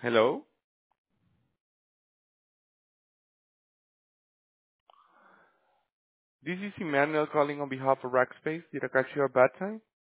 Hello? This is Emmanuel calling on behalf of Rackspace. Did I catch you at bad time?